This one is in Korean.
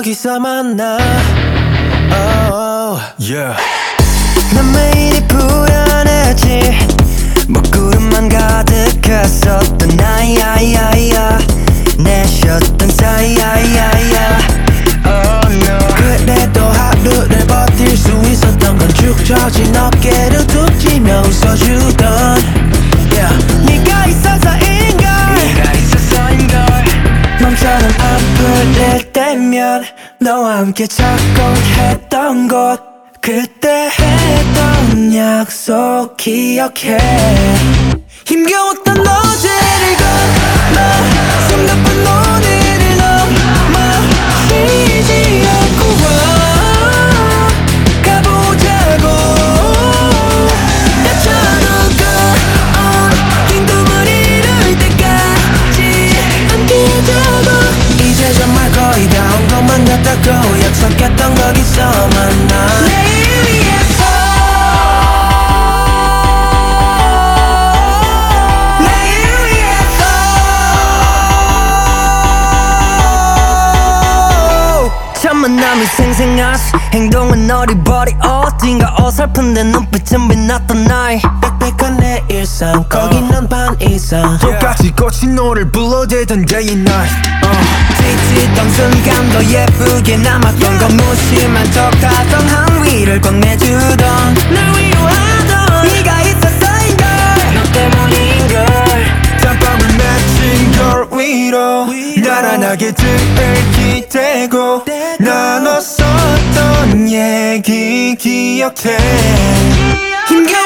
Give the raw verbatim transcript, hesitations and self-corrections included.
거기서 만나. oh. Yeah. 난 매일이 불안하지. 먹구름만 가득했었던 나야야야. 내쉬었던 사이야야야. oh, no. 그래도 하루를 버틸 수 있었던 건 축 처진 어깨를 툭 치며 웃어주던 yeah. 네가 있어서인걸. 네가 있어서인걸. 맘처럼 아플 때면 너와 함께 찾곤 했던 곳, 그때 했던 약속 기억해. 힘겨웠던 어제를 건너 숨 가쁜 오늘을 넘어 쉬지 않고 와 가보자고. 나처럼 그 긴 꿈을 이룰 때까지 함께자고. 이제 정말 거의 다 온 것만 같다고 약속했던 거기서 만나. 내일 위해서 내일 위해서 첫 만남이 생생하시 행동은 어리버리 어딘가 어설픈 내 눈빛은 빛났던 나이 빽빽한 내 일상 거기는 반 이상 똑같이 꽃이 너를 불러대던 day and night. 지치던 순간도 예쁘게 남았던 건 무심한 척하던 항위를 건네주던 날 위로하던 네가 있었어인걸. 너 때문인걸. 땀방울 맺힌 걸 위로 나란하게 등을 기대고 나눴었던 얘기 기억해. 힘겨워